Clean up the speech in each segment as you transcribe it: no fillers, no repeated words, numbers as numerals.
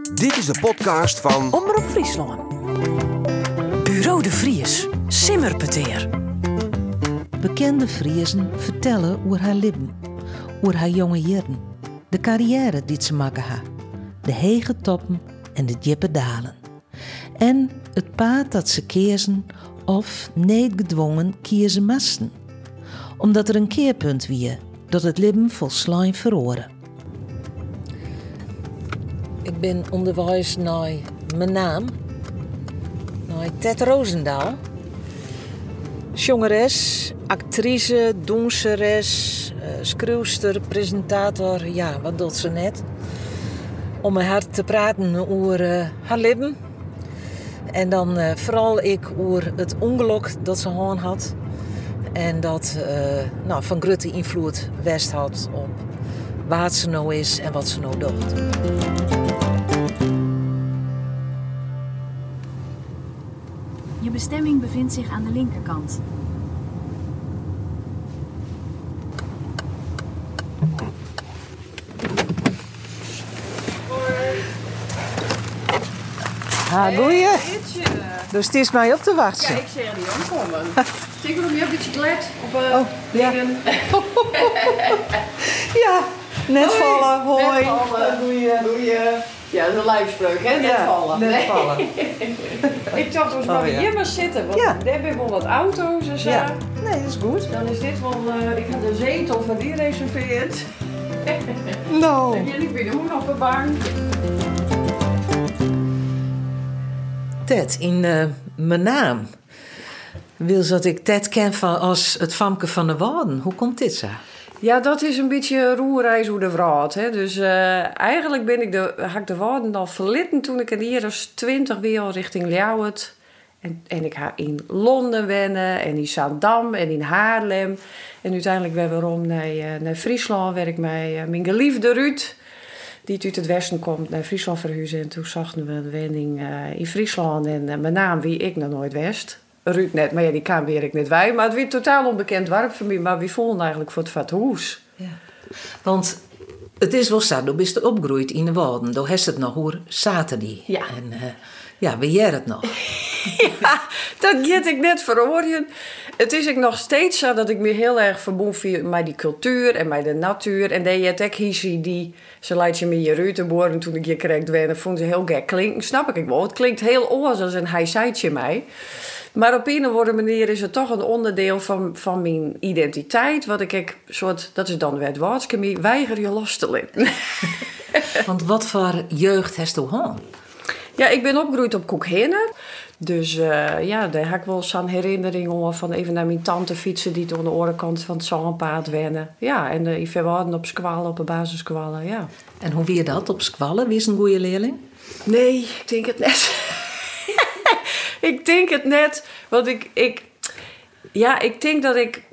Dit is de podcast van Omroep Friesland. Bureau de Vries. Simmerpeteer. Bekende Friezen vertellen over haar leven, over haar jonge jaren, de carrière die ze maken ha, de hege toppen en de diepe dalen. En het paad dat ze kiezen of niet gedwongen kiezen moesten. Omdat er een keerpunt wie dat het leven volslijn verloren. Ik ben onderwijs naar mijn naam, naar Ted Roosendaal. Jongeres, actrice, danseres, schreeuwster, presentator, ja, wat doet ze net? Om met haar te praten over haar leven. En dan vooral ik over het ongeluk dat ze gehad had. En dat van grote invloed west had op wat ze nou is en wat ze nou doet. Je bestemming bevindt zich aan de linkerkant. Ha, goeie. Dus het is mij op te wachten. Ja, ik zeg die omkomen. Ik wil hem een beetje glad op dingen. Ja, net vallen, hoi. Net vallen. Goeie. Ja, dat is een lijfspreuk, hè? Net vallen. Net vallen. Ik dacht, als we hier maar zitten, want daar hebben we wel wat auto's en zo. Ja, nee, dat is goed. Dan is dit wel, ik heb de zetel van die reserveerd. Nou. En jullie binnen hoe op een bank. Ted, in mijn naam wil dat ik Ted ken als het famke van de Waarden. Hoe komt dit zo? Ja, dat is een beetje een roerreis hoe de vrouw. Dus eigenlijk had ik de Waarden al verlitten toen ik een jaar als 20 weer richting Ljouwert. En ik ga in Londen wennen en in Zaandam en in Haarlem. En uiteindelijk ben we om naar Friesland, waar ik met mijn geliefde Ruud, die uit het westen komt, naar Friesland verhuizen. En toen zagen we de wening in Friesland en mijn naam wie ik nog nooit wist. Ruud net, maar ja, die kwam weer ik net wij. Maar het werd totaal onbekend dorp voor mij, maar we vonden eigenlijk voor het vathoes. Ja. Want het is wel zo, je bent opgegroeid in de Waarden. Daar heeft het nog hoe zaterdag. Ja. En we jaren het nog. Ja, dat get ik net verhoren. Het is ik nog steeds zo dat ik me heel erg verbonden voel met die cultuur en met de natuur. En die het ook hier die ze laat je me je ruitenboren toen ik je kreeg wennen, vond ze heel gek klinken. Snap ik wel. Het klinkt heel oors als een hij zeitje mij. Maar op een of andere manier is het toch een onderdeel van mijn identiteit. Wat ik soort, dat is dan weer het woordje, weiger je los te laten. Want wat voor jeugd heeft u gehad? Ja, ik ben opgegroeid op Koekhenne. Dus daar heb ik wel zo'n herinnering aan van even naar mijn tante fietsen die aan de orenkant van het zandpaad wennen. Ja, en ik verwaarden op squallen, op de basissquallen, ja. En hoe wie je dat op squallen? Wie is een goede leerling? Nee, ik denk het net. Ik denk het net, want ik denk dat ik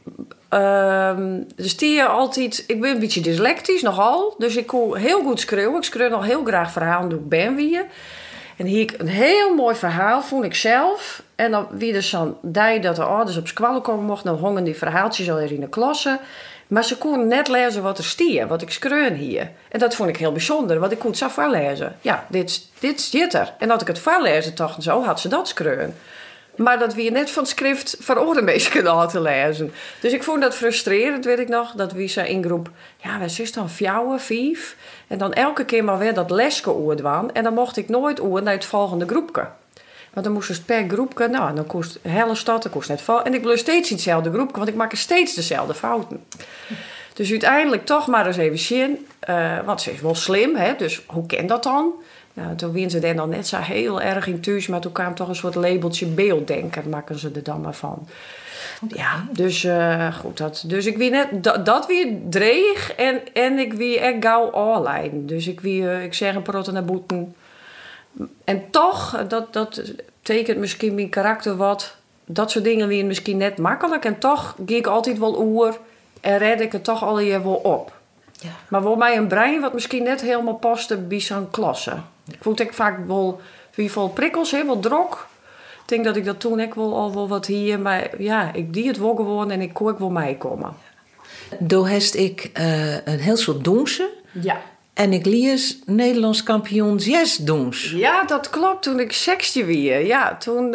altijd, ik ben een beetje dyslectisch nogal, dus ik kon heel goed schreeuwen. Ik schreeuw nog heel graag verhalen door ik ben wie. En hier ik een heel mooi verhaal vond ik zelf. En dan wie dus zo'n dag dat de ouders op squallen komen mochten, dan hongen die verhaaltjes al in de klasse. Maar ze konden net lezen wat er stier, wat ik schreeuw hier. En dat vond ik heel bijzonder, want ik kon het zo voorlezen. Ja, dit zit er. En dat ik het voorlezen dacht, zo had ze dat schreeuwen. Maar dat we net van het schrift van orenmeester hadden te lezen. Dus ik vond dat frustrerend, weet ik nog. Dat we zo in groep, ja, wat is dan 5. En dan elke keer maar weer dat lesje oordwaan. En dan mocht ik nooit oor naar het volgende groepje. Want dan moest het per groepje, nou, dan kost hele stad, dan kost net vol. En ik bleef steeds in hetzelfde groepje, want ik maak steeds dezelfde fouten. Dus uiteindelijk toch maar eens even zien. Want ze is wel slim, hè? Dus hoe kan dat dan? Nou, toen wien ze dan net zo heel erg in thuis, maar toen kwam toch een soort labeltje beelddenker, maken ze er dan maar van. Okay. Ja, dus goed. Dus ik wie net dat weer dreig en ik wie echt gauw aanleiden. Dus ik zeg een protten naar boeten. En toch, dat tekent misschien mijn karakter wat. Dat soort dingen weer misschien net makkelijk. En toch ga ik altijd wel oer en red ik het toch al je wel op. Ja. Maar voor mij een brein wat misschien net helemaal paste bij zo'n klasse. Ik voelde ik vaak wel wie vol prikkels, wel drok. Ik denk dat ik dat toen ook al wel wat hier, maar ja, ik die het wel gewoon en ik kon ook wel mij komen. Toen heb ik een heel soort dansen. Ja. En ik lees Nederlands kampioen jazzdoens. Ja, dat klopt. Toen ik 16 was. Ja, toen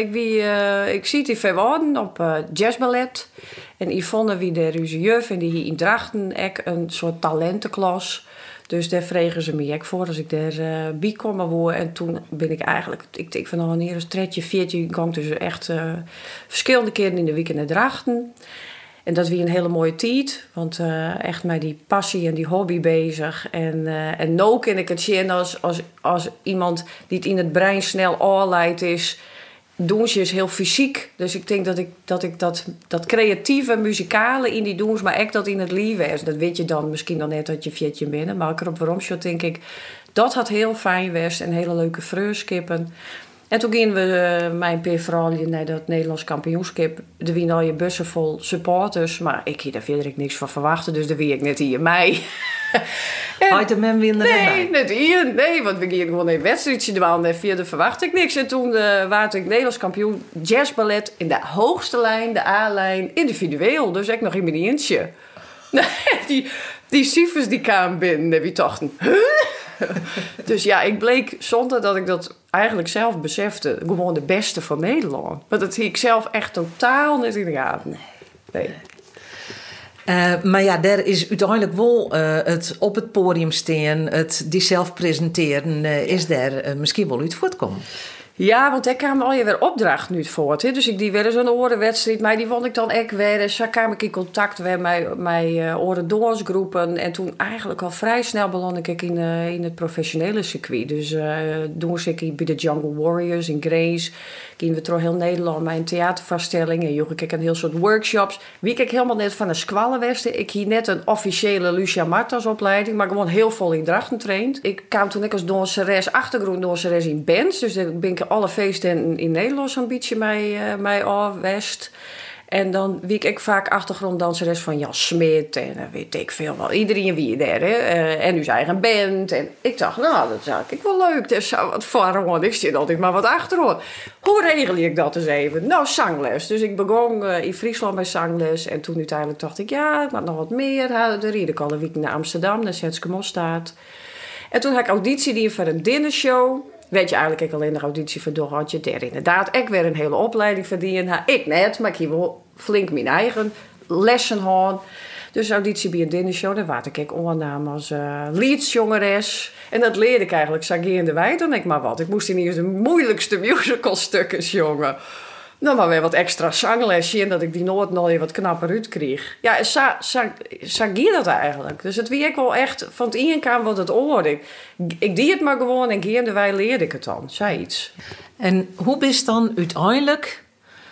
ik zie die verwoorden op jazzballet. En Yvonne wie de juf en die hier in Drachten ook een soort talentenklas. Dus daar vregen ze me ook voor als ik daar bij komen word. En toen ben ik eigenlijk, ik denk van wanneer is 3, 4 gang dus echt verschillende keren in de week naar Drachten. En dat was een hele mooie tijd, want echt met die passie en die hobby bezig. En nu ken ik het zien als iemand die het in het brein snel aanleidt is. Doensje is heel fysiek, dus ik denk dat ik dat creatieve, muzikale in die doens, maar echt dat in het leven is. Dat weet je dan misschien dan net dat je 14 bent, maar ik erop waarom zo denk ik, dat had heel fijn geweest en hele leuke vreugskippen. En toen gingen we mijn peerverhaalje naar dat Nederlands kampioenschap. Er waren al je bussen vol supporters, maar ik hier daar verder niks van verwachten, dus daar wie ik net hier mij. Had de men winnen? Nee, net hier. Nee, want we gingen gewoon een wedstrijdje doen en verder verwacht ik niks. En toen was ik Nederlands kampioen jazzballet in de hoogste lijn, de A-lijn, individueel. Dus ik nog in mijn eentje. Die cijfers die kwamen binnen en wie dachten, huh? Dus ja, ik bleek zonder dat ik dat eigenlijk zelf besefte, gewoon de beste van Nederland. Want dat zie ik zelf echt totaal net in de gaten. Nee. Maar ja, daar is uiteindelijk wel het op het podium staan, het die zelf presenteren, is daar misschien wel uit voortkomen. Ja, want daar kwamen al je weer opdracht nu voort. Hè? Dus ik die weer eens een orenwedstrijd, maar die vond ik dan ook weer. Dus daar kwam ik in contact weer met orendoorsgroepen. En toen eigenlijk al vrij snel belandde ik in het professionele circuit. Dus toen was ik bij de Jungle Warriors in Grace. Gingen we door heel Nederland met een theatervoorstelling. En joeg ik een heel soort workshops. Wie ik helemaal net van een squallenwesten. Ik hier net een officiële Lucia Martas opleiding, maar gewoon heel vol in Drachten traind. Ik kwam toen ik als danseres, achtergronddanseres in bands. Dus daar ben ik alle feesten in Nederland zo'n beetje mij West. En dan wie ik vaak achtergronddanseres van Jan Smit en weet ik veel wel. Iedereen wie daar, hè. En nu zijn eigen band. En ik dacht, nou, dat zou ik wel leuk. Dat zou wat voor, want ik zit altijd maar wat achterom. Hoe regel ik dat eens even? Nou, zangles. Dus ik begon in Friesland bij zangles. En toen uiteindelijk dacht ik, ja, ik moet nog wat meer. Dan ried ik al een week naar Amsterdam, naar Zetske Mosstaat. En toen had ik auditie die voor een dinnershow. Weet je eigenlijk, ik alleen de auditie voor door had je daar inderdaad. Ik weer een hele opleiding verdienen. Ik net, maar ik hier wel flink mijn eigen lessen had. Dus auditie bij een dinnershow, daar was ik oornaam als leadsjongeres. En dat leerde ik eigenlijk Sagie in de Wijk, dan ik maar wat. Ik moest in eerst de moeilijkste musicalstukken jongen. Dan maar weer wat extra zanglesje en dat ik die nooit nog wat knapper uit kreeg. Ja, Sagie dat eigenlijk. Dus het wie ik wel echt van het een kwam wat het oor. Ik deed het maar gewoon en in de Wijk leerde ik het dan. Zei iets. En hoe is dan uiteindelijk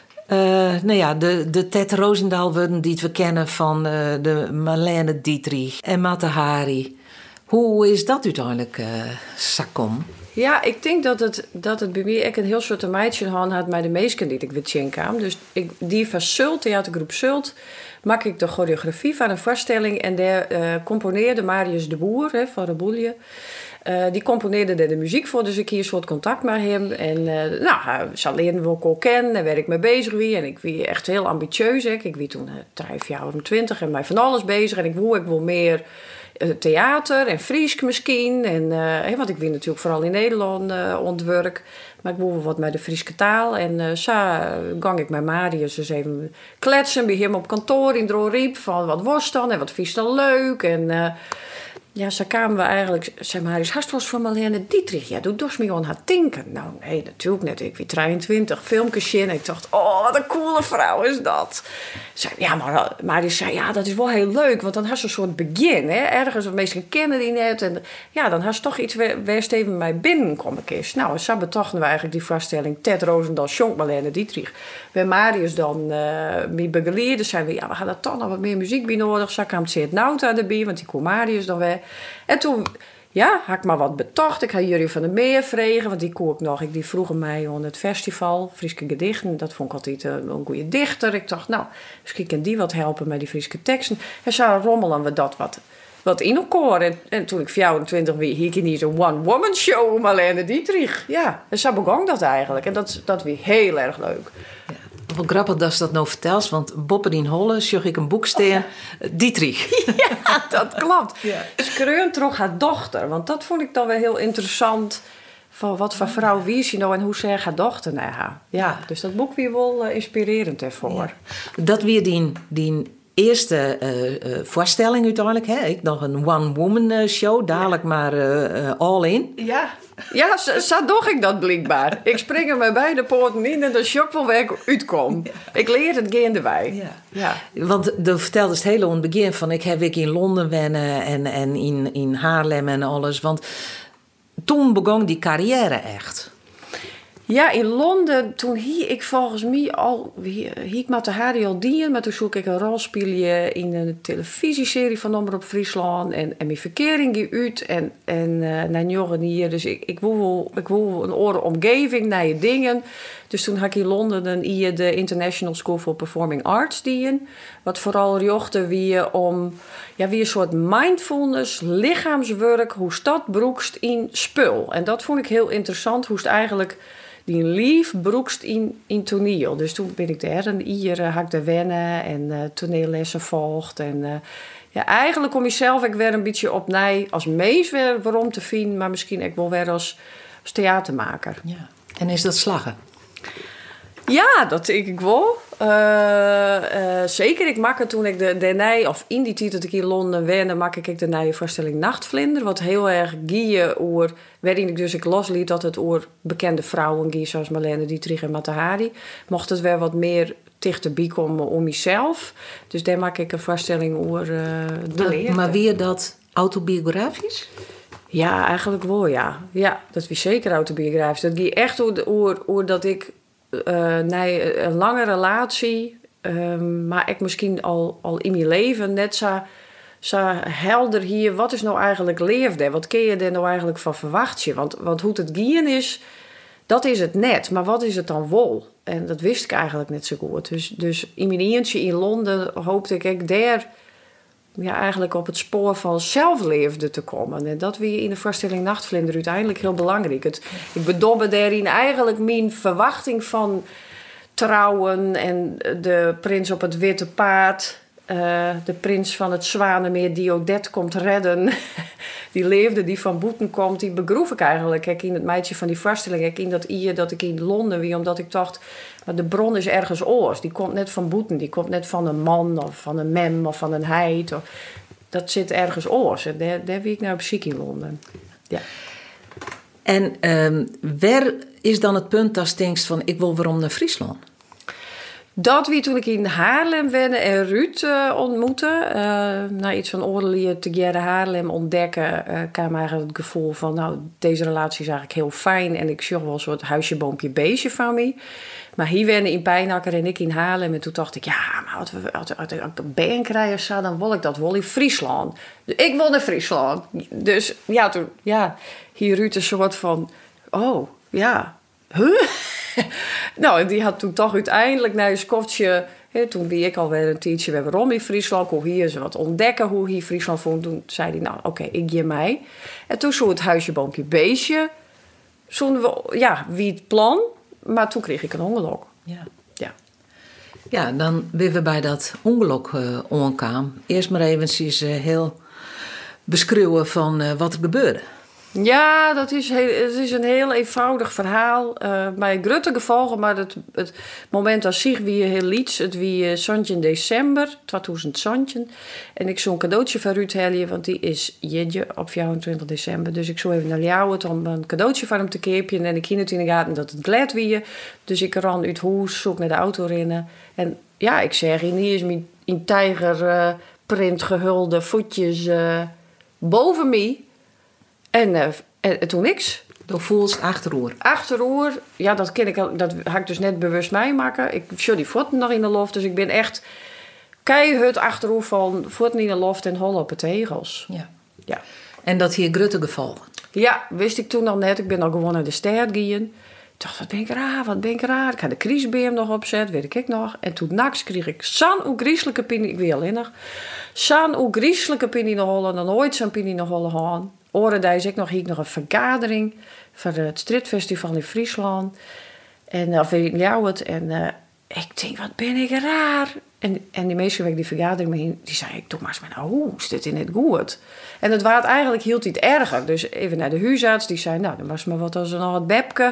de Ted Roosendaal die we kennen van de Marlene Dietrich en Mate Hari. Hoe is dat uiteindelijk, Sakom? Ja, ik denk dat het bij mij echt een heel soort meidje had met de meesten die ik weer zien kwam. Dus die van Sult, theatergroep Sult, maak ik de choreografie van een voorstelling. En daar componeerde Marius de Boer van Reboelje. Die componeerde er de muziek voor, dus ik hier een soort contact met hem. En ze leerden we elkaar kennen en waar ik mee bezig was. En ik was echt heel ambitieus. Ik was toen 23 en mij van alles bezig. En ik wil meer theater en Friesk misschien. En, want ik wil natuurlijk vooral in Nederland ontwerk. Maar ik wil wat met de Frieske taal. En zo gang ik met Marius dus even kletsen bij hem op kantoor in Drooriep. Van wat was dan en wat vies dan leuk. En ja, zo kwamen we eigenlijk, zei Marius, hast was van Marlene Dietrich. Ja, doe dus me aan haar denken. Nou, nee, natuurlijk net. Ik was 23, filmpjes in. En ik dacht, oh, wat een coole vrouw is dat. Zei, ja, maar Marius zei, ja, dat is wel heel leuk. Want dan had ze een soort begin, hè. Ergens, de meesten kennen die net. En ja, dan had ze toch iets waar even mij binnenkomen kist. Nou, zo betochten we eigenlijk die voorstelling. Ted Roosendaal, Jonk Marlene Dietrich. Waar Marius dan mee begeleerde, zijn we, ja, we gaan er toch nog wat meer muziek bij nodig. Zo kwam het Nauta erbij, want die kon Marius dan weer. En toen, ja, had ik maar wat betocht. Ik had Jurie van der Meer vregen, want die kon ik nog. Die vroegen mij aan het festival, Frieske Gedichten. Dat vond ik altijd een goede dichter. Ik dacht, nou, misschien kan die wat helpen met die Frieske teksten. En zo rommelen we dat wat in elkaar. En toen ik 24 was, hier ging niet zo'n one-woman show om Marlene Dietrich. Ja, en zo begon dat eigenlijk. En dat was heel erg leuk. Ja. wel grappig dat ze dat nou vertelt, want Bopperdien Holle zag ik een boek staan, Dietrich. Ja, dat klopt. Ja. Skreun trok haar dochter, want dat vond ik dan wel heel interessant. Van wat voor vrouw wie is je nou en hoe zegt haar dochter naar haar. Ja, dus dat boek weer wel inspirerend ervoor. Ja. Dat weer die eerste voorstelling uiteindelijk. Hè? Ik nog een one-woman show, dadelijk maar all in. Ja, zo doe ik dat blijkbaar. Ik spring er met beide poorten in en de shock wel weer uitkom. Ik leer het gaandeweg. Ja. Want de vertelde het hele aan het begin van ik heb in Londen wennen en in Haarlem en alles. Want toen begon die carrière echt. Ja, in Londen, toen ik volgens mij al... Ik met de Harry al dienen, maar toen zoek ik een rol spelen in een televisieserie van Omroep Friesland. En mijn verkering ging uit en naar jongeren hier. Dus ik wil een oren omgeving, naar je dingen. Dus toen had ik in Londen de International School for Performing Arts dienen. Wat vooral jochte wie om... Ja, wie een soort mindfulness, lichaamswerk, hoe dat broekst in spul. En dat vond ik heel interessant, hoe het eigenlijk... die lief broekst in toneel. Dus toen ben ik daar en hier had ik de wennen en toneellessen volgd. En eigenlijk kom je zelf ik weer een beetje opnieuw als mees weer waarom te vinden, maar misschien ook wel weer als theatermaker. Ja. En is dat slaggen? Ja, dat denk ik wel. Zeker, ik maak het toen ik in die tijd dat ik in Londen woonde, maak ik de nieuwe voorstelling Nachtvlinder. Wat heel erg gieën oer, waarin ik dus ik losliet dat het oer bekende vrouwen gie, zoals Marlene Dietrich en Mata Hari. Mocht het weer wat meer dichterbij komen om mezelf. Dus daar maak ik een voorstelling oer de leer. Maar weer dat autobiografisch? Ja, eigenlijk wel, ja. Ja, dat is zeker autobiografisch. Dat gie echt oer dat ik... een lange relatie, maar ik misschien al in mijn leven net zo helder hier. Wat is nou eigenlijk leefde? Wat kun je er nou eigenlijk van verwachten? Want hoe het gien is, dat is het net. Maar wat is het dan wel? En dat wist ik eigenlijk net zo goed. Dus in mijn eentje in Londen hoopte ik daar eigenlijk op het spoor van zelfleefde te komen. En dat weer in de voorstelling Nachtvlinder uiteindelijk heel belangrijk. Ik bedobbe daarin eigenlijk mijn verwachting van trouwen en de prins op het witte paard, de prins van het Zwanenmeer die ook dat komt redden. Die leefde, die van boeten komt, die begroef ik eigenlijk. Kijk, in het meidje van die voorstelling, kijk, in dat ik in Londen wie, omdat ik dacht, maar de bron is ergens oors. Die komt net van boeten, die komt net van een man of van een mem of van een heid. Dat zit ergens oors. En daar wie ik nou op ziek in Londen. Ja. En waar is dan het punt dat je denkt van ik wil waarom naar Friesland? Dat wie toen ik in Haarlem wende en Ruud ontmoette. Na iets van oorlog te Gerre Haarlem ontdekken, kwam eigenlijk het gevoel van nou, deze relatie is eigenlijk heel fijn. En ik zag wel een soort huisje, boompje, beestje van me. Maar hier wende in Pijnakker en ik in Haarlem. En toen dacht ik, ja, maar als ik een baan krijg, dan wil ik dat wel in Friesland. Dus ik wil naar Friesland. Dus ja, toen, hier Ruud een soort van, oh, ja, huh? Nou, en die had toen toch uiteindelijk naar een skoftje. Toen wie ik alweer een tijdje weer waarom in Friesland. Kon hier ze wat ontdekken hoe hier Friesland vond. Toen zei hij, nou oké, ik geef mij. En toen zo het huisje, boompje, beestje. Zonden we, wie het plan. Maar toen kreeg ik een ongeluk. Ja, dan weer we bij dat ongeluk onkwam. Eerst maar eventjes heel beschreeuwen van wat er gebeurde. Ja, het is een heel eenvoudig verhaal. Bij grote gevolgen, maar het moment als zich wie heel liets. Het wie in december 2017. En ik zou een cadeautje van Ruud helden, want die is jeetje op 24 december. Dus ik zou even naar Ljouwert om een cadeautje van hem te keepje. En ik ging het in de gaten dat het glad wie. Dus ik ran uit huis, zoek naar de auto rennen. En ja, ik zeg, hier is mijn in tijgerprint gehulde voetjes boven me. En toen niks. Dan voel je achteroor. Achteroor, ja, dat ga ik dus net bewust meemaken. Ik show die voeten nog in de loft, dus ik ben echt keihard achteroor van voeten in de loft en hollen op de tegels. Ja. En dat hier grote gevolgen. Ja, wist ik toen nog net. Ik ben al gewoon naar de stad gegaan. Ik dacht, wat ben ik raar. Ik had de kriesbeam nog opzet, weet ik nog. En toen naks kreeg ik zo'n oegrieselijke pin. Ik weet alleen nog. Zo'n oegrieselijke pin in de hollen. Dan ooit zo'n pin in de hollen gaan. Oren ik nog een vergadering van het Strijdfestival in Friesland. En of in Ljouwert. En Ik denk, wat ben ik raar. En die meisje waar ik die vergadering mee, die zei, ik doe maar eens mijn hoes, dit is niet goed. En het waard eigenlijk hield iets erger. Dus even naar de huisarts, die zei, nou, dan was maar wat als nog wat bebke.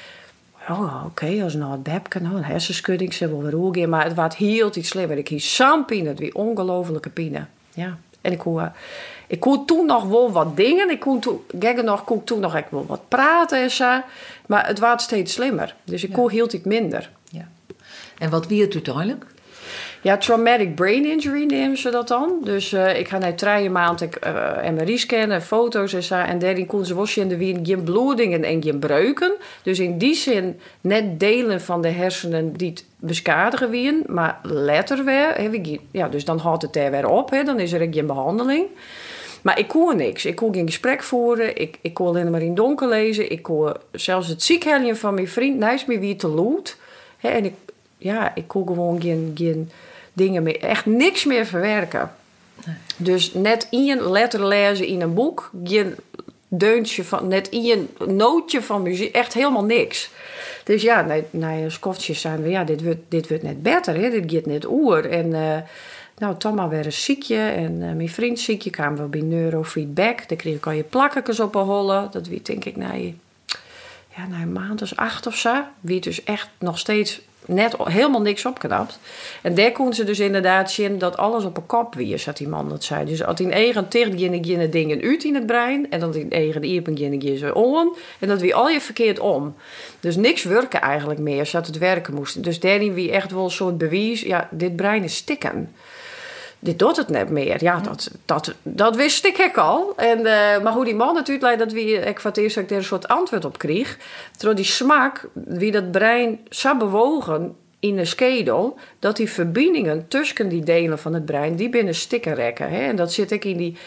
Oh, oké, als nog wat bebke, nou, een hersenschudding, ze wil weer roer. Maar het waard hield iets slimmer. Ik hield zo'n pine, het wie ongelofelijke pine. Ja, en ik kon toen nog wel wat dingen. Ik kon toen nog echt wel wat praten en zo. Maar het werd steeds slimmer. Dus ik hield iets minder. Ja. En wat wie het uiteindelijk? Ja, traumatic brain injury nemen ze dat dan. Dus ik ga na 3 maanden MRI scannen, foto's en zo. En daarin kon ze wel zien dat we geen bloedingen en geen breuken. Dus in die zin net delen van de hersenen die het beschadigen weer. Maar later weer. Ja, dus dan houdt het er weer op. Hè, dan is er geen behandeling. Maar ik kon niks. Ik kon geen gesprek voeren. Ik kon alleen maar in het donker lezen. Ik kon zelfs het ziekheljen van mijn vriend naast me weer te lood. En ik kon gewoon geen dingen meer, echt niks meer verwerken. Nee. Dus net 1 letter lezen in een boek, geen deuntje van, net 1 nootje van muziek, echt helemaal niks. Dus ja, na een skoftje zijn we, ja, dit wordt net beter, hè? Dit gaat net oer. En nou, Thomas werd een ziekje en mijn vriend ziekje, kwamen we bij neurofeedback. Daar kreeg ik al je plakkers op een holle. Dat weet denk ik na een maand of 8 of zo. Wie dus echt nog steeds net helemaal niks opknapt. En daar kon ze dus inderdaad zien dat alles op een kop wies, had die man dat zei. Dus als in eigen tegen die dingen uit in het brein en dan in eigen iepen ze om en dat wie al je verkeerd om. Dus niks werken eigenlijk meer, zodat het werken moest. Dus daarin wie echt wel een soort bewijs, ja, dit brein is stikken. Dit doet het net meer. Ja, dat wist ik al. En, maar hoe die man natuurlijk leidt, dat ik voor het eerst dat ik daar een soort antwoord op kreeg. Terwijl die smaak, wie dat brein zou bewogen in een schedel, dat die verbindingen tussen die delen van het brein, die binnen stikken rekken. Hè? En dat zit ik in die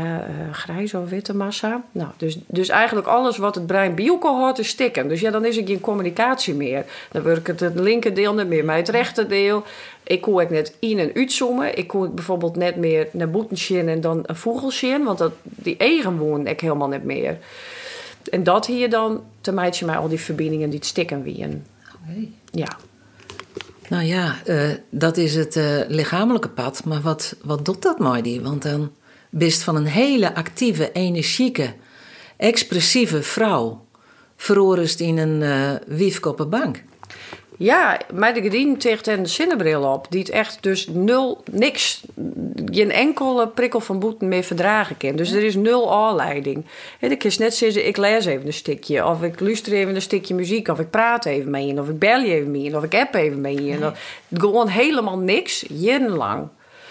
grijze of witte massa. Nou, dus eigenlijk alles wat het brein bij elkaar hoort is stikken. Dus ja, dan is er geen communicatie meer. Dan werkt het linker deel niet meer, maar het rechter deel. Ik kon ook net in- en uitzoomen. Ik kon bijvoorbeeld net meer naar boeten zien en dan een vogel zien, want die eigen woon ik helemaal niet meer. En dat hier dan, te meidje mij al die verbindingen die het stikken wien. Okay. Ja. Nou ja, dat is het lichamelijke pad, maar wat doet dat met die? Want dan bist van een hele actieve, energieke, expressieve vrouw verroerst in een wiefkoppenbank. Ja, maar de gedien tegen de zonnebril op. Die het echt dus niks, geen enkele prikkel van boeten meer verdragen kan. Dus er is 0 aanleiding. En ik kan net zeggen, ik lees even een stukje. Of ik luister even een stukje muziek. Of ik praat even mee in. Of ik bel je even mee in. Of ik app even mee in. Nee. Gewoon helemaal niks, jarenlang.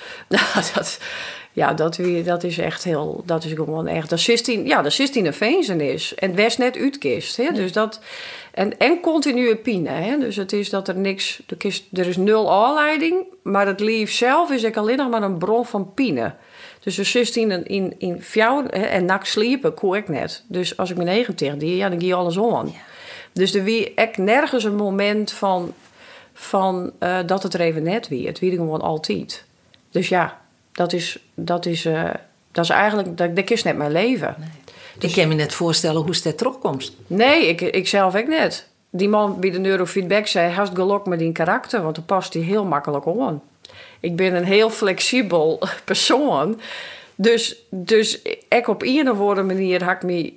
Nou, dat is echt heel, dat is gewoon echt, dat 16 een veenzen is. En het was net uitkist, hè? Dus dat, en continue pine, hè? Dus het is dat er niks, er is 0 aanleiding, maar het lief zelf is alleen nog maar een bron van pine. Dus de 16 in fjouw en nacht sliepen, koe ik net. Dus als ik mijn 9 tegen die, ja, dan gie je alles om. Ja. Dus er wie echt nergens een moment van dat het er even net wie. Het wie gewoon altijd. Dus ja. Dat is eigenlijk, dat is net mijn leven. Nee. Dus, ik kan me net voorstellen hoe het terugkomt. Nee, ik zelf ook net. Die man bij de neurofeedback zei, hast geluk met die karakter, want dan past hij heel makkelijk om. Ik ben een heel flexibel persoon. Dus ik op een of andere manier had ik me,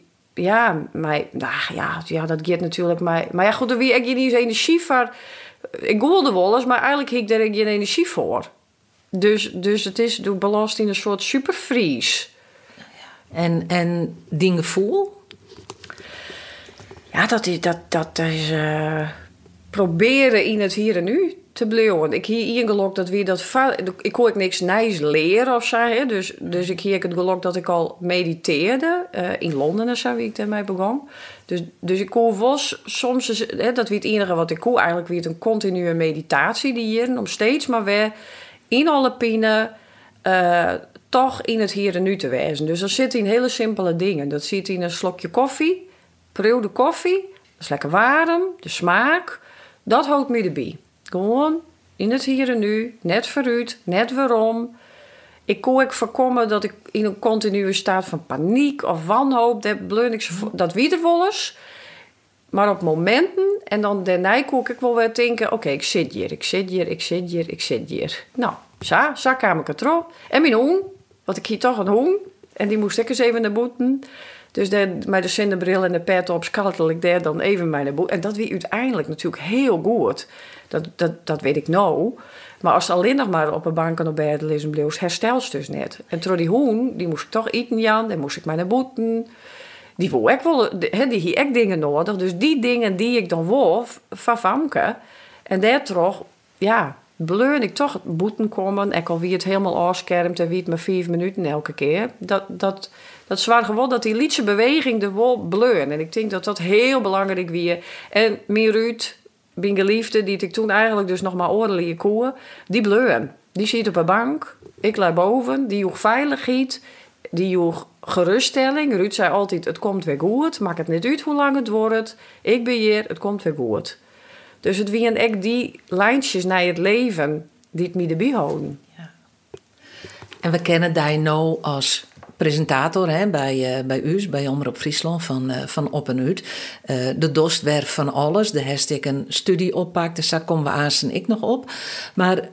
dat gaat natuurlijk. Maar ja, goed, wie ik niet eens energie voor. Ik goelde wel eens, maar eigenlijk heb ik daar geen energie voor. Dus het is door belast in een soort supervries. En die gevoel? Ja, dat is proberen in het hier en nu te blijven. Ik hier ingelogd dat we dat... Ik kon niks nieuws leren of zo. Hè? Dus ik hier het geluk dat ik al mediteerde. In Londen en zo, wie ik daarmee begon. Dus ik kon wel soms... dat wie het enige wat ik kon eigenlijk weer een continue meditatie die hier. Om steeds maar weer... in alle pine toch in het hier en nu te wezen. Dus dat zit in hele simpele dingen. Dat zit in een slokje koffie, proef de koffie, dat is lekker warm, de smaak, dat houdt me erbij. Gewoon in het hier en nu, net vooruit, net waarom. Ik kon ook voorkomen dat ik in een continue staat van paniek of wanhoop, dat weet er wel eens. maar op momenten. En dan daarna kon ik wel weer denken, oké, ik zit hier. Nou, zo kwam ik er erop. En mijn hoen, want ik hier toch een hoen. En die moest ik eens even naar boeten. Dus met de zenderbril en de pet op skaltel ik daar dan even naar boeten. En dat wie uiteindelijk natuurlijk heel goed. Dat weet ik nou. Maar als het alleen nog maar op een bank en op bed lezen bleef, herstelst dus net. En door die hoen, die moest ik toch eten, Jan. Dan moest ik maar naar boeten. Die wil ik wel, die hier echt dingen nodig. Dus die dingen die ik dan wou, van Famke. En daardoor, bleun ik toch boeten komen. En al wie het helemaal afschermt en wie het maar 5 minuten elke keer. Dat zorgt wel dat die liedse beweging er wel bleun. En ik denk dat dat heel belangrijk weer. En mijn Ruud, mijn geliefde, die ik toen eigenlijk dus nog maar oorlijke koeien, die bleun. Die zit op een bank, ik lig boven, die joeg veiligheid, die joeg geruststelling. Ruud zei altijd, het komt weer goed, maak het niet uit hoe lang het wordt. Ik ben hier, het komt weer goed. Dus het wie en ik die lijntjes naar het leven die het me erbij houden. Ja. En we kennen die nou als presentator bij u, bij Omroep Friesland van Op en Uit. De dost werd van alles. De hashtag een studie oppakt, dus daar komen we aan en ik nog op. Maar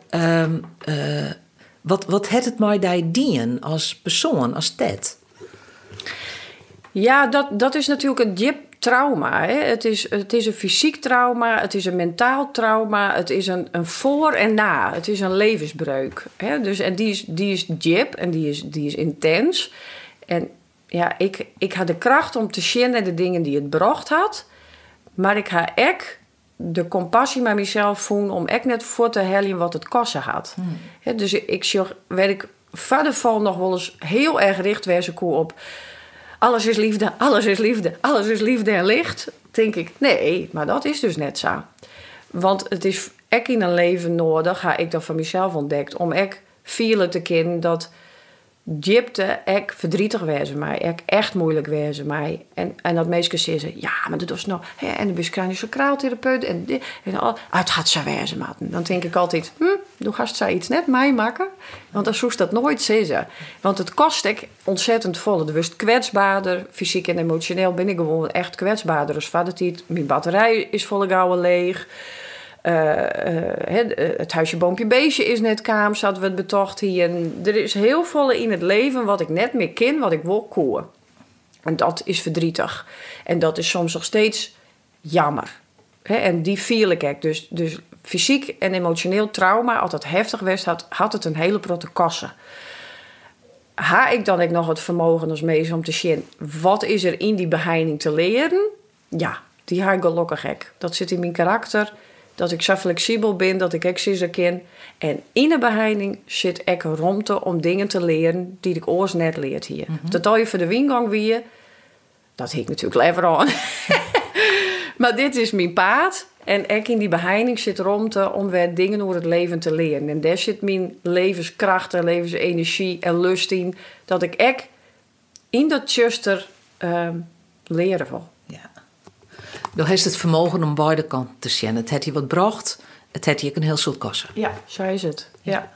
wat het het mij die dienen als persoon, als Ted? Ja, dat is natuurlijk een diep trauma. Hè? Het is een fysiek trauma, het is een mentaal trauma, het is een voor en na. Het is een levensbreuk. Hè? Dus, en die is diep en die is intens. En ja, ik had de kracht om te zien naar de dingen die het bracht had. Maar ik had ook de compassie met mezelf voelen om ook net voor te hellen wat het kosten had. Hè? Dus werd ik verder van nog wel eens heel erg richt wezen op alles is liefde, alles is liefde, alles is liefde en licht. Denk ik, nee, maar dat is dus net zo. Want het is echt in een leven nodig, ga ik dat van mezelf ontdekt, om echt vielen te kennen dat diepte echt verdrietig wezen mij, echt moeilijk wezen mij. En dat mensen zeggen, ja, maar dat is nou, en de buskranische kraaltherapeut en het gaat zo wezen, man. Dan denk ik altijd, doe gast zij iets net mij maken, want dan zoest dat nooit zeggen. Want het kost ik ontzettend vol. Dus kwetsbaarder, fysiek en emotioneel ben ik gewoon echt kwetsbaarder. Dus vadertijd, mijn batterij is volle gauw leeg. Het huisje, boompje, beestje is net kaam, hadden we het betocht hier. En er is heel veel in het leven wat ik net meer ken, wat ik wil koen. En dat is verdrietig. En dat is soms nog steeds jammer. En die viel ik ook. Dus fysiek en emotioneel trauma, als het heftig was, had het een hele protte kassen. Ha ik dan ook nog het vermogen als meisje om te zien, wat is er in die behandeling te leren? Ja, die ga ik gelukkig ook. Dat zit in mijn karakter. Dat ik zo flexibel ben, dat ik ook zo ken. En in de behandeling zit ik ruimte om dingen te leren die ik oors net leert hier. Dat al je voor de wingang weer, dat heet natuurlijk lever aan. Maar dit is mijn paard. En ook in die behandeling zit ruimte om weer dingen over het leven te leren. En daar zit mijn levenskracht en levensenergie en lust in. Dat ik ook in dat chuster leren wil. Ja. Dan heeft het vermogen om beide kanten te zien. Het heeft je wat bracht, het heeft je ook een heel soort kosten. Ja, zo is het. Ja.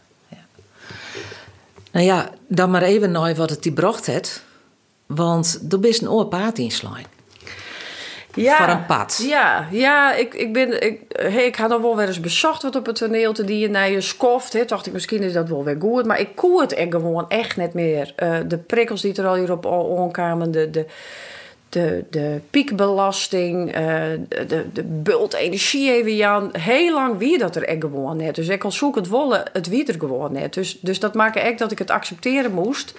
Nou ja, dan maar even naar wat het die bracht heeft. Want er is een oorpaad inslaan. Ja, voor een pad. Ja, ik had nog wel weer eens bezocht wat op het toneel te die naar je skoft. Dacht ik, misschien is dat wel weer goed. Maar ik koe het gewoon echt net meer. De prikkels die er al hierop aankwamen, de piekbelasting, de bult energie even Jan. Heel lang wie dat er echt gewoon net. Dus ik al zoek het wollen, het wie er gewoon net. Dus dat maakte echt dat ik het accepteren moest.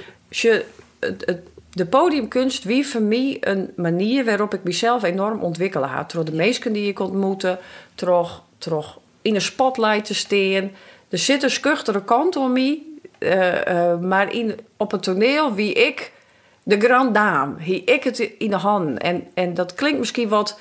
De podiumkunst wie voor mij een manier waarop ik mezelf enorm ontwikkelen had. Door de mensen die ik ontmoette, door in een spotlight te staan. Er zit een schuchtere kant om mij, maar op het toneel wie ik de grande dame, wie ik het in de hand. En dat klinkt misschien wat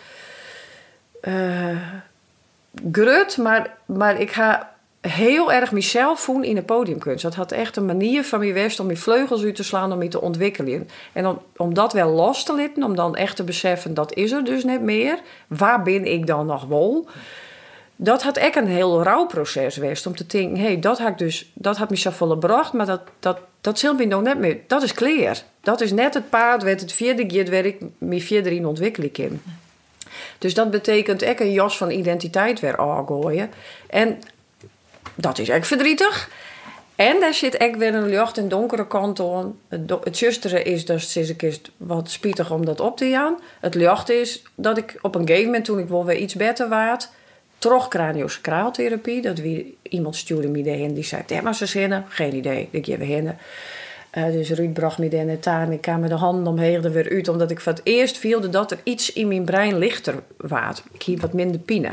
grut, maar ik ga heel erg mezelf voelen in de podiumkunst. Dat had echt een manier van mij west om mijn vleugels uit te slaan, om me te ontwikkelen. En om dat wel los te laten, om dan echt te beseffen, dat is er dus niet meer. Waar ben ik dan nog wel? Dat had echt een heel rouwproces geweest. Om te denken, dat had me zo volgebracht, maar dat zult me nog net meer. Dat is klaar. Dat is net het paard, werd het vierde keer waar ik me verder in ontwikkelen kan. Dus dat betekent ook een jas van identiteit weer aangooien. En dat is echt verdrietig. En daar zit ook weer een licht en donkere kant aan. Het justere is dus een keer wat spietig om dat op te gaan. Het licht is dat ik op een gegeven moment, toen ik wel weer iets beter waard, toch craniosacraaltherapie. Dat wie iemand stuurde me daarheen die zei, ja, maar ze zinnen, geen idee, ik geef heen. Dus Ruud bracht me daar net aan. Ik kwam met de handen omheen er weer uit, omdat ik voor het eerst voelde dat er iets in mijn brein lichter was. Ik hield wat minder pine.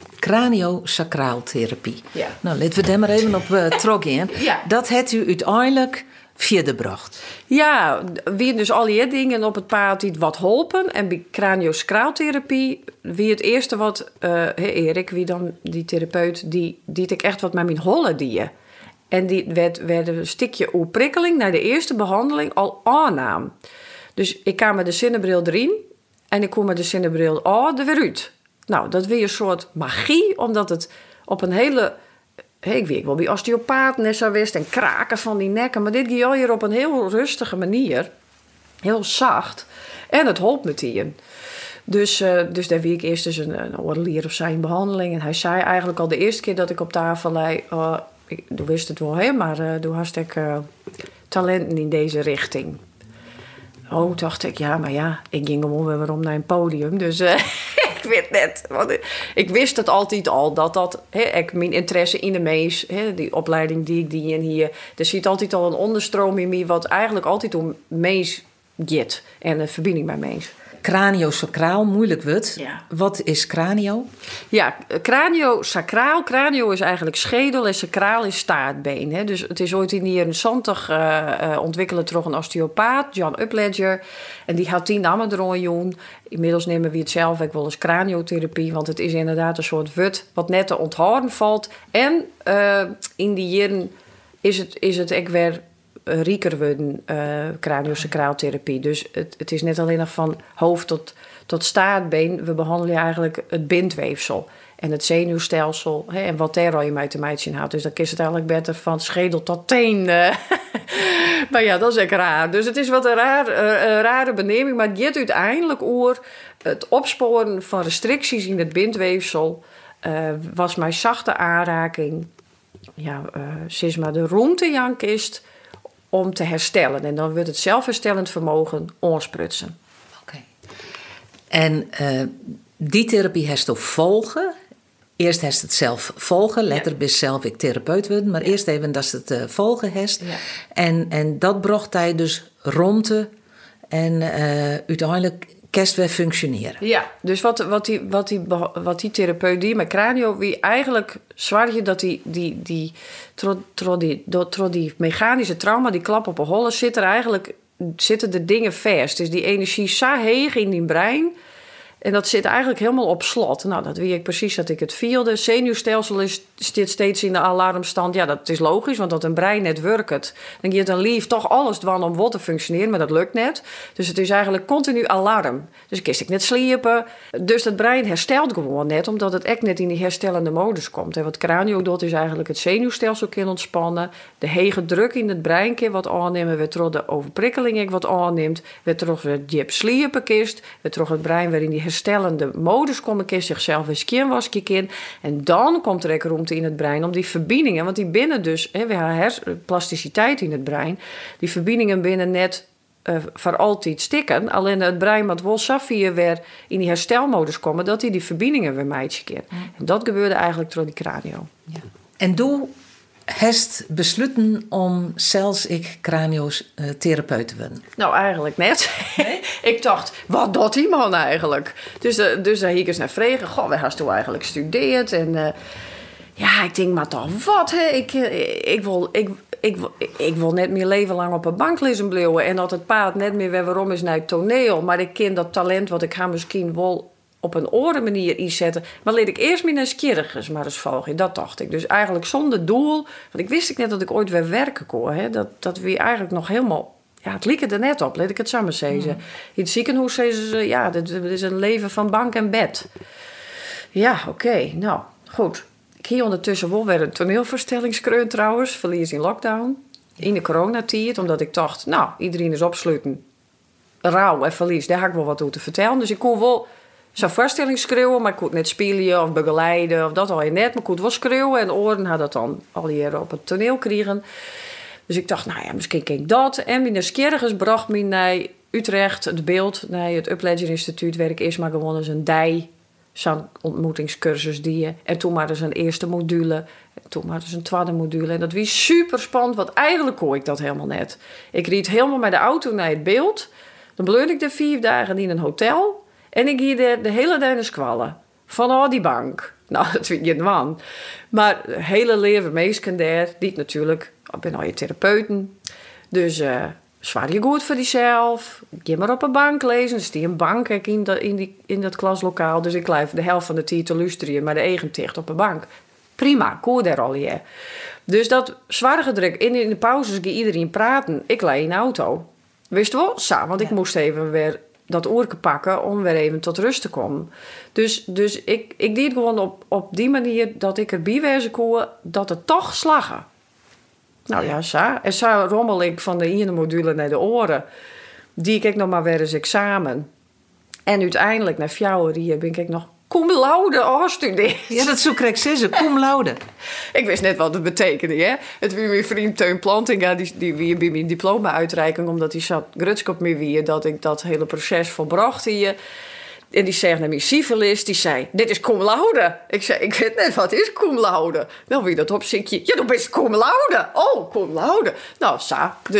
Craniosacraaltherapie. Ja. Nou, laten we daar maar even op teruggaan. Ja. Dat heeft u uiteindelijk verder gebracht. Ja, wie dus al die dingen op het paard die wat helpen. En bij craniosacraaltherapie, wie het eerste wat Erik, wie dan die therapeut, die ik echt wat met mijn hollen die. En die werd een stukje oerprikkeling naar de eerste behandeling al aannam. Dus ik kwam met de zinnebril erin en ik kom met de zinnebril er weer uit. Nou, dat weer een soort magie, omdat het op een hele... ik weet wel, bij osteopaten en zo wist en kraken van die nekken. Maar dit ging hier op een heel rustige manier. Heel zacht. En het holp met die. Dus daar wie ik eerst dus een orlier of zijn behandeling. En hij zei eigenlijk al de eerste keer dat ik op tafel lei... Doe wist het wel, hè, maar doe hartstikke talenten in deze richting. Oh, dacht ik, ik ging gewoon weer om naar een podium. Dus ik weet net. Want ik wist het altijd al, dat mijn interesse in de mees, die opleiding die ik die in hier, er zit altijd al een onderstroom in me, wat eigenlijk altijd om mees gaat en een verbinding bij mees. Craniosacraal, moeilijk wordt. Ja. Wat is cranio? Ja, craniosacraal. Cranio is eigenlijk schedel en sacraal is staartbeen. Hè. Dus het is ooit in de jaren 70 ontwikkeld door een osteopaat, John Upledger. En die had 10 namen erom. Inmiddels nemen we het zelf ook wel eens craniotherapie, want het is inderdaad een soort wut wat net te onthouden valt. En in die jaren is het ook weer rieker worden, craniosacraaltherapie. Dus het is net alleen nog van hoofd tot staartbeen. We behandelen eigenlijk het bindweefsel en het zenuwstelsel en wat daar je uit de meidje houdt. Dus dan is het eigenlijk beter van schedel tot teen. Maar ja, dat is echt raar. Dus het is wat een rare beneming, maar het gaat uiteindelijk over het opsporen van restricties in het bindweefsel. Was mijn zachte aanraking. Ja, sinds maar de ruimtejank is om te herstellen. En dan wordt het zelfherstellend vermogen aansprutsen. Oké. En die therapie heeft toch volgen? Eerst heeft het zelf volgen. Later ben zelf ik therapeut worden. Maar eerst even dat het volgen heeft. Ja. En dat bracht hij dus rondte. En uiteindelijk kerst weer functioneren. Ja, dus wat die therapeut die met cranio, wie eigenlijk zwaar je dat die mechanische trauma, die klap op een holle, zitten de dingen vast. Dus die energie zo heeg in die brein. En dat zit eigenlijk helemaal op slot. Nou, dat weet ik precies dat ik het vierde. Het zenuwstelsel zit steeds in de alarmstand. Ja, dat is logisch, want dat een brein net werkt. Dan geeft een lief toch alles dwan om wat te functioneren, maar dat lukt net. Dus het is eigenlijk continu alarm. Dus ik kist net sliepen. Dus het brein herstelt gewoon net, omdat het echt net in die herstellende modus komt. En wat cranio doet, is eigenlijk het zenuwstelsel kan ontspannen. De hege druk in het brein kan wat aannemen. Weer terug de overprikkeling wat aanneemt. Weer terug de diep sliepen kist. Weer terug het brein weer in die herstellende modus komen, kan zichzelf eens kinwaskje in. En dan komt er ook ruimte in het brein om die verbindingen, want die binnen dus, we hebben plasticiteit in het brein, die verbindingen binnen net voor altijd stikken. Alleen het brein moet wel saffier weer in die herstelmodus komen, dat die verbindingen weer meidje kan. En dat gebeurde eigenlijk door die cranio. Ja. En doe heeft besloten om zelfs ik craniostherapeut te worden? Nou, eigenlijk net. Nee? Ik dacht, wat doet die man eigenlijk? Dus daar ging ik eens naar vregen. Goh, waar hast u eigenlijk gestudeerd? En ik denk, maar toch wat? Hè? Ik wil net meer leven lang op een bank liggen blijven. En dat het paard net meer weer waarom is naar het toneel. Maar ik ken dat talent wat ik ga misschien wel op een andere manier inzetten. Maar leed ik eerst meer naar skierigers maar eens volgen. Dat dacht ik. Dus eigenlijk zonder doel. Want ik wist net dat ik ooit weer werken kon. Hè? Dat we eigenlijk nog helemaal... Ja, het liep er net op, laat ik het samen zeggen. In het ziekenhuis zeggen ze... dit is een leven van bank en bed. Ja, oké. Nou, goed. Ik hier ondertussen wel weer een toneelvoorstellingskreun trouwens. Verlies in lockdown. In de coronatijd. Omdat ik dacht, iedereen is opsluiten. Rouw en verlies, daar heb ik wel wat over te vertellen. Dus ik kon wel Zo'n voorstelling schreeuwen, maar ik kon het net spelen of begeleiden of dat al je net. Maar ik kon het wel schreeuwen en oren had dat dan al hier op het toneel kregen. Dus ik dacht, nou ja, misschien kan ik dat. En mijn nieuwsgierigheid bracht me naar Utrecht, het beeld, naar het Upledger Instituut, waar ik eerst maar gewoon eens een zo'n ontmoetingscursus die. En toen maar eens een eerste module. En toen maar eens een tweede module. En dat was super spannend, want eigenlijk kon ik dat helemaal net. Ik reed helemaal met de auto naar het beeld. Dan bleef ik er 4 dagen in een hotel. En ik ging de hele dag naar squallen. Van die bank. Nou, dat vind je een man. Maar hele leven meesken daar. Die natuurlijk, ik ben al je therapeuten. Dus zwaar je goed voor jezelf. Ga maar op een bank lezen. Er staat een bank in dat klaslokaal. Dus ik blijf de helft van de tijd te luisteren. Maar de eigen ticht op een bank. Prima, koor daar al je. Dus dat zware gedruk. In de pauzes ging iedereen praten. Ik lei in de auto. Wist wel? Want ik moest even weer dat oorke pakken om weer even tot rust te komen. Dus ik deed gewoon op die manier dat ik erbij wezen kon dat het toch slagen. Nou ja, zo. En zo rommel ik van de ene module naar de oren. Die ik nog maar weer eens examen. En uiteindelijk, na 4 jaar, ben ik nog cum laude afgestudeerd. Ja, dat zo krijg ze, cum laude. Ik wist net wat het betekende, hè. Het was mijn vriend Teun Plantinga, die wie bij mijn diploma-uitreiking, omdat hij zat grutsk op me wie, dat ik dat hele proces volbracht hier. En die zegt naar mijn civilist, die zei, dit is cum laude. Ik zei, ik weet net wat is cum laude. Nou, wie dat opzichtje? Ja, dan ben je cum laude. Oh, cum laude. Nou, zo.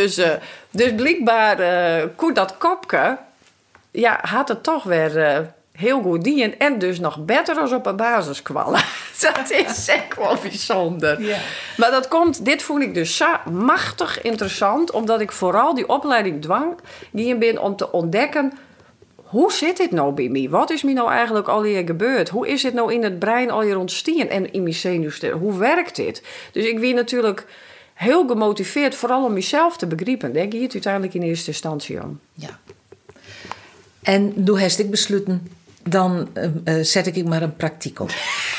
Dus blijkbaar kon dat kopje, ja, had het toch weer heel goed dienen. En dus nog beter als op een basiskwal. Dat is echt wel bijzonder. Ja. Maar dat komt, dit vond ik dus zo machtig interessant, omdat ik vooral die opleiding dwang die ben om te ontdekken, hoe zit dit nou bij mij? Wat is me nou eigenlijk al hier gebeurd? Hoe is het nou in het brein al hier ontstaan en in mijn zenuwstelsel? Hoe werkt dit? Dus ik ben natuurlijk heel gemotiveerd, vooral om mezelf te begrijpen. Daar ging het uiteindelijk in eerste instantie om. Ja. En toen heb ik besloten, dan zet ik maar een praktijk op.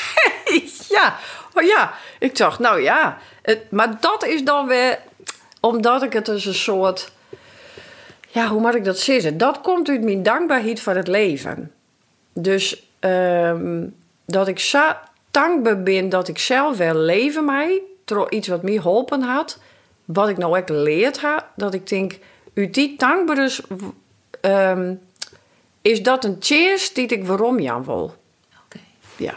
Ja, ik dacht, nou ja. Maar dat is dan weer, omdat ik het als een soort, ja, hoe moet ik dat zeggen? Dat komt uit mijn dankbaarheid voor het leven. Dus dat ik zo dankbaar ben dat ik zelf weer leven mij, door iets wat mij geholpen had, wat ik nou ook geleerd had, dat ik denk, uit die dankbaar is dat een cheers die ik waarom Jan wil. Oké. Ja.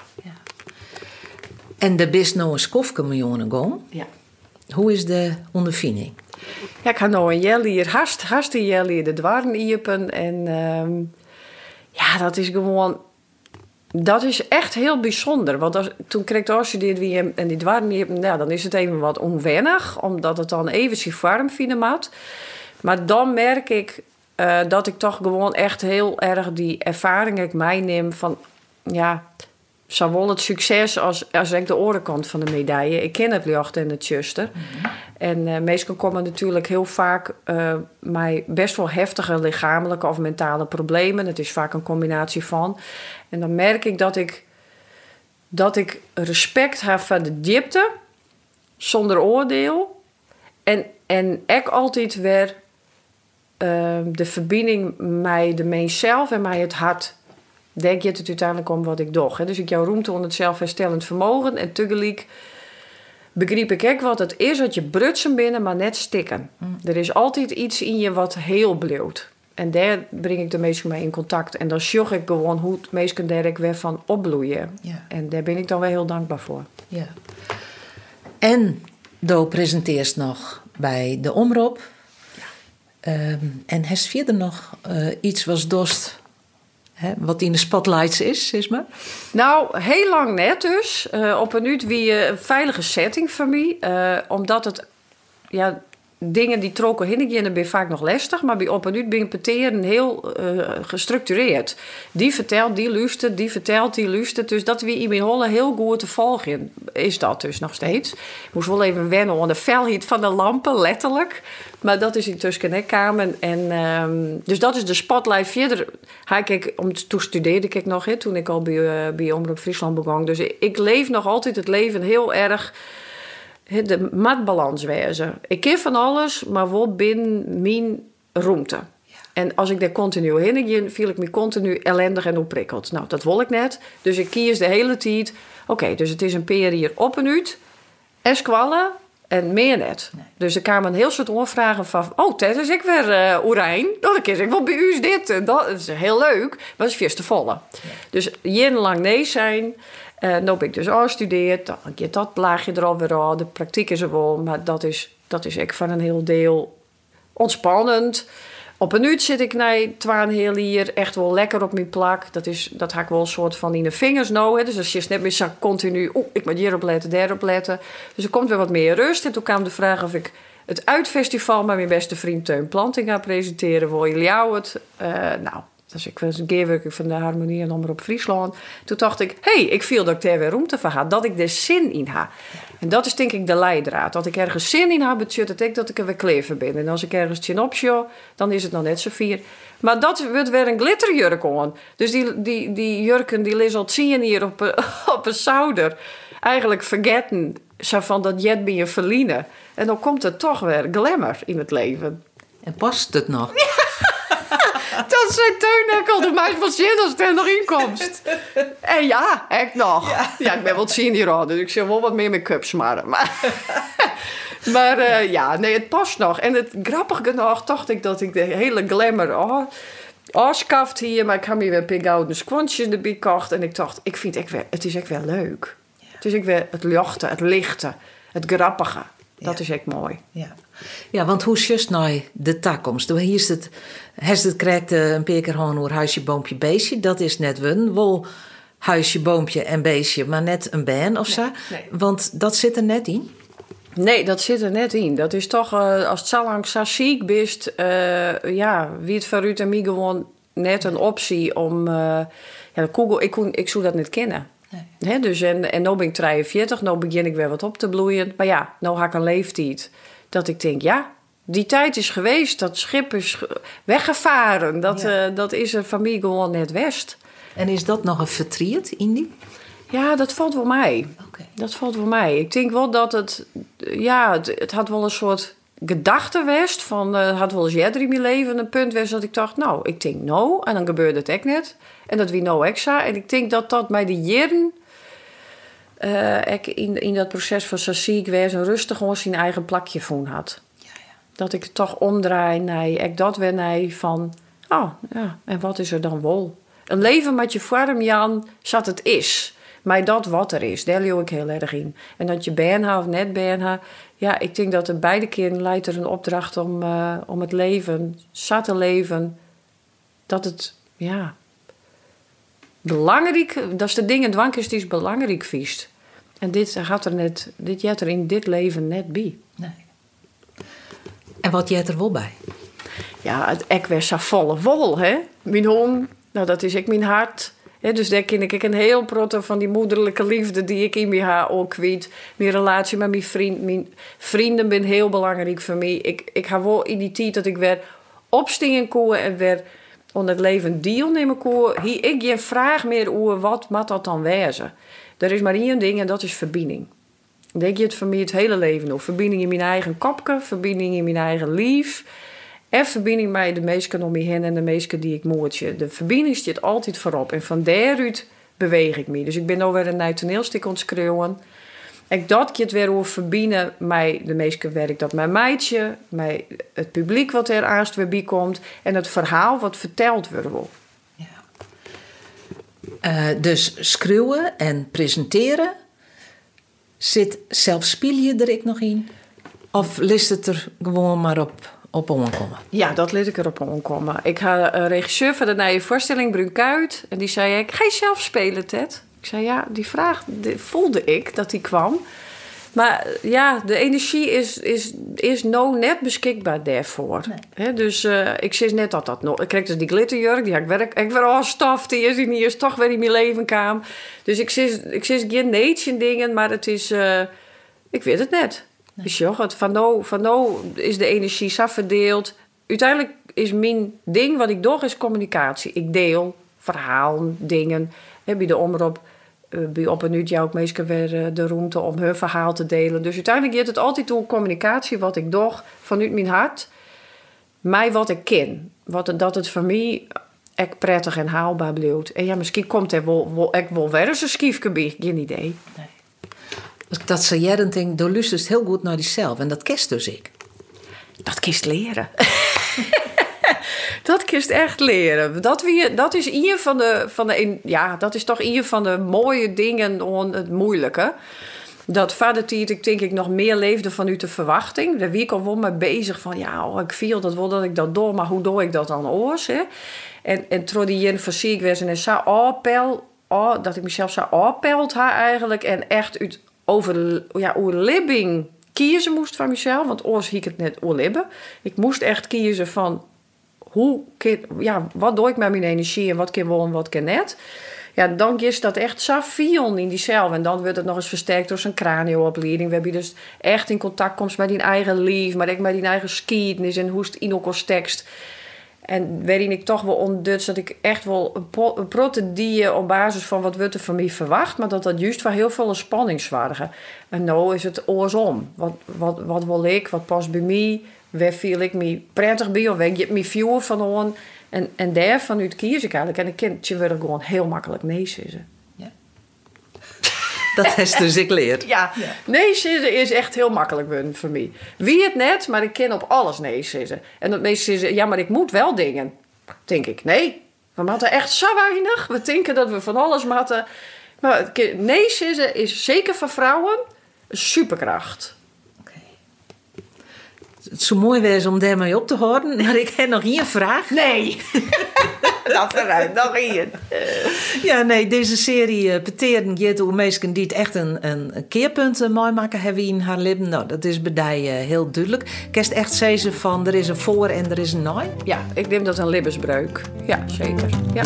En de bist nou een skofke miljoenen gong. Ja. Hoe is de ondervinding? Ja, ik ga nou een jellier, haast een jellier de dwarren iepen. En ja, dat is gewoon, dat is echt heel bijzonder. Want toen kreeg ik afgestudeerd wie hem en die dwarren iepen, ja, dan is het even wat onwennig, omdat het dan even zich warm vinden moet. Maar dan merk ik dat ik toch gewoon echt heel erg die ervaring ik meeneem van, ja, zowel het succes als ik de orenkant van de medaille. Ik ken het licht en het juster. Mm-hmm. En meestal komen natuurlijk heel vaak mij best wel heftige lichamelijke of mentale problemen. Het is vaak een combinatie van. En dan merk ik dat ik respect heb voor de diepte, zonder oordeel. En ik altijd weer de verbinding met de mens zelf en met het hart. Denk je het uiteindelijk om wat ik doe. Hè? Dus ik jouw ruimte onder het zelfherstellend vermogen. En tegelijk begreep ik ook wat het is dat je brutsen binnen, maar net stikken. Er is altijd iets in je wat heel bleeuwt. En daar breng ik de meesten mee in contact. En dan zorg ik gewoon hoe het meesten daar ik weer van opbloeien. Ja. En daar ben ik dan wel heel dankbaar voor. Ja. En Do presenteert nog bij de Omroep. Ja. En heeft verder nog iets was dost, wat in de spotlights is maar? Nou, heel lang net dus. Op een uur wie een veilige setting voor mij. Omdat het, ja, dingen die trokken heen ben vaak nog lastig. Maar bij op een uur ben ik peteren heel gestructureerd. Die vertelt, die luistert, die vertelt, die luistert. Dus dat wie in mijn holle heel goed te volgen is dat dus nog steeds. Ik moest wel even wennen aan de felheid van de lampen, letterlijk. Maar dat is intussen een kamer. En dus dat is de spotlight. Verder toen studeerde ik nog, toen ik al bij Omroep Friesland begon. Dus ik leef nog altijd het leven heel erg, de matbalans wezen. Ik ken van alles, maar wel binnen mijn ruimte. Ja. En als ik daar continu heen ging, viel ik me continu ellendig en opprikkeld. Nou, dat wil ik net. Dus ik kies de hele tijd. Oké, dus het is een peer hier op en uit. En squallen en meer net. Nee. Dus er kwamen een heel soort onvragen van... Oh, Ted, is ik weer Oerijn? Dan kies ik wel bij u is dit. En dat is heel leuk, maar dat is vies te volle. Ja. Dus jarenlang nee zijn. Nu heb ik dus afgestudeerd. Dan gaat dat laagje er alweer aan. De praktijk is er wel, maar dat is echt van een heel deel ontspannend. Op een uur zit ik naar 2,5 hier echt wel lekker op mijn plak. Dat ga ik wel een soort van in de vingers nou. Hè. Dus als je net meer zag continu... ik moet hierop letten, daarop letten. Dus er komt weer wat meer rust. En toen kwam de vraag of ik het Uitfestival... met mijn beste vriend Teun Planting ga presenteren. Wil jullie jou het? Dus ik was een keerwerker van de Harmonie en Omroep Friesland. Toen dacht ik, ik viel dat ik daar weer ruimte van had. Dat ik er zin in ha. En dat is denk ik de leidraad. Dat ik ergens zin in heb, betekent dat ik er weer klever ben. En als ik ergens zin op show, dan is het nog net zo vier. Maar dat wordt weer een glitterjurk aan. Dus die jurken, die liggen al 10 hier op een schouder. Eigenlijk vergeten, zo van dat jet ben je verliezen. En dan komt er toch weer glamour in het leven. En past het nog? Dat zei Teun ook al, de meid van zin als het er nog inkomst. En ja, ik nog. Ja, ik ben wel senior, dus ik zeg wel wat meer make-up smaren. Maar het past nog. En het grappige genoeg dacht ik dat ik de hele glamour afskaft hier. Maar ik heb hier weer pink-gouden squantjes erbij gekocht. En ik dacht, het is echt wel leuk. Ja. Het is echt weer het luchten, het lichte, het grappige. Dat is echt mooi. Ja, want hoe is just nou de toekomst? Hier is het krijgt een paar keer gewoon over huisje, boompje, beestje. Dat is net wel huisje, boompje en beestje, maar net een band of zo. Nee. Want dat zit er net in. Nee, dat zit er net in. Dat is toch, als het zo lang zo ziek bent, wie het voor u en mij gewoon net een optie om... ik zou dat niet kennen. Nee. He, dus en nu ben ik 43, nu begin ik weer wat op te bloeien. Maar ja, nu heb ik een leeftijd dat ik denk, die tijd is geweest. Dat schip is weggevaren. Dat is er van mij gewoon net west. En is dat nog een verdriet in die? Ja, dat valt wel mij. Okay. Dat valt wel mij. Ik denk wel dat het had wel een soort gedachte west van had wel eens eerder in mijn leven een punt was dat ik dacht, ik denk en dan gebeurde het echt net. En dat wie extra. En ik denk dat mij de jaren in dat proces van zo ziek was en rustig gewoon zijn eigen plakje voelen had. Ja. Dat ik het toch omdraai naar dat weer naar van, en wat is er dan wel? Een leven met je vorm, Jan, zat het is. Maar dat wat er is, daar leeuw ik heel erg in. En dat je bijna of net bijna... Ja, ik denk dat er beide keren leidt er een opdracht om het leven, zat te leven. Dat het, belangrijk... Dat is de dingen dwankers die is belangrijk viest. En dit jet er in dit leven net bij. Nee. En wat jet er wel bij? Ja, ik was zo volle wol, hè. Mijn hond, dat is ik mijn hart... He, dus daar ken ik een heel proto van die moederlijke liefde die ik in mij ook kwijt. Mijn relatie met mijn vrienden zijn heel belangrijk voor mij. Ik ga wel in die tijd dat ik weer opstingen kon en weer onder het leven deelnemen kon. Hier ik geen vraag meer over wat moet dat dan wezen. Er is maar één ding en dat is verbinding. Denk je het voor mij het hele leven nog. Verbinding in mijn eigen kopje, verbinding in mijn eigen lief... En verbinding met de mensen om me heen en de mensen die ik moertje. De verbinding zit altijd voorop. En van daaruit beweeg ik me. Dus ik ben nu weer een nieuw toneelstuk aan het schreeuwen. En dat je het weer over verbinden met de mensen werk dat mijn meidje, met het publiek wat er aanst weer bij komt. En het verhaal wat verteld wordt. Ja. Dus schreeuwen en presenteren. Zit zelfs speel je er ik nog in? Of list het er gewoon maar op omkomen? Ja, dat liet ik erop omkomen. Ik had een regisseur van de nieuwe voorstelling, Brun Kuit. En die zei, ga je zelf spelen, Ted? Ik zei, ja, die vraag voelde ik dat die kwam. Maar ja, de energie is nou net beschikbaar daarvoor. Nee. He, dus ik zeg net dat nog... Ik kreeg dus die glitterjurk, die heb ik weer al stof. Die is toch weer in mijn leven kwam. Dus ik zeg geen neetje dingen, maar het is... ik weet het net. Nee. Dus joh, van nou is de energie zo verdeeld. Uiteindelijk is mijn ding wat ik doe, is communicatie. Ik deel verhalen, dingen. Bij de omroep, bij Op en Uit, jou ook meestal weer de ruimte om hun verhaal te delen. Dus uiteindelijk gaat het altijd om communicatie, wat ik doe, vanuit mijn hart. mij wat ik ken. Dat het voor mij echt prettig en haalbaar blijft. En ja, misschien komt er wel weer eens een skiefje bij. Geen idee. Nee. Als ik dat zo jaren denk, dan luistert heel goed naar jezelf. En dat kist dus ik. Dat kist leren. Dat kist echt leren. Dat is een dat is toch een van de mooie dingen aan het moeilijke. Dat vadertijd ik denk ik nog meer leefde vanuit de verwachting. Daar wie ik al wel mee bezig van ik viel dat wel dat ik dat doe, maar hoe doe ik dat dan oors? Hè? En toen die jen versiek was en zo dat ik mezelf zo appeld haar eigenlijk en echt over living kiezen moest van mezelf, want oors hiek het net oorlibben. Ik moest echt kiezen van wat doe ik met mijn energie en wat kan wel en wat kan net. Ja, dan is dat echt zo veel in diezelf. En dan wordt het nog eens versterkt door zijn cranioopleiding. We hebben dus echt in contact komt met die eigen lief, maar ook met die eigen geschiedenis en hoe het in elkaar tekst. En waarin ik toch wel ontdut dat ik echt wel een protedie op basis van wat wordt er van mij verwacht, maar dat juist wel heel veel een spanning zwaardige. En nou is het oorsom. Wat wil ik? Wat past bij mij? Waar viel ik me prettig bij? Of waar je me vuur van aan? En daarvanuit kies ik eigenlijk. En een kindje wil gewoon heel makkelijk nee zeggen. Ja. Dat is dus ik leer. Ja, nee zeggen is echt heel makkelijk voor mij. Wie het net, maar ik kan op alles nee zeggen. En dat nee zeggen, maar ik moet wel dingen. Denk ik, nee, we moeten echt zo weinig. We denken dat we van alles moeten. Maar nee zeggen is zeker voor vrouwen een superkracht. Het zou mooi wezen om daarmee op te houden, maar ik heb nog één vraag. Nee. Dat eruit, nog één. Ja, nee, deze serie Peteren gaat over mensen die het echt een keerpunt mooi maken hebben in haar leven. Nou, dat is bij die heel duidelijk. Kerst echt zeggen van er is een voor en er is een na. Ja, ik denk dat een libbesbreuk. Ja, zeker. Ja.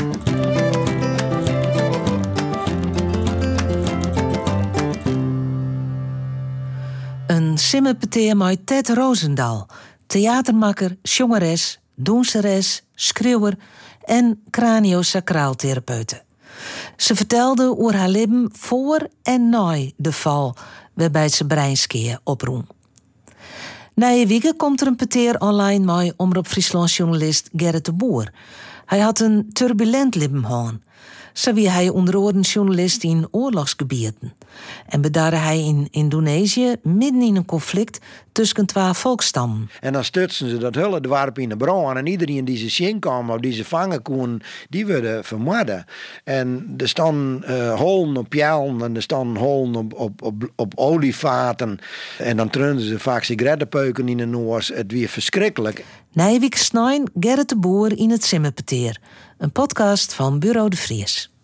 Een simmerpeteer met Ted Roosendaal, theatermaker, jongeres, danseres, schreeuwer en craniosacraaltherapeute. Ze vertelde over haar leven voor en na de val waarbij ze breinskeer oproem. Na een week komt er een peteer online met Omroep Friesland journalist Gerrit de Boer. Hij had een turbulent leven gehad. Zo wie hij onder andere journalist in oorlogsgebieden. En bedaarde hij in Indonesië midden in een conflict tussen twee volksstammen. En dan stutsen ze dat hele dorp in de brand. En iedereen die ze zien kwam of die ze vangen kon, die werden vermoorden. En er staan holen op jellen en er staan holen op olievaten. En dan trunden ze vaak sigarettenpeuken in de noors. Het weer verschrikkelijk. Nijwijk Snijn, Gerrit de Boer in het Simmerpeteer. Een podcast van Bureau de Vries.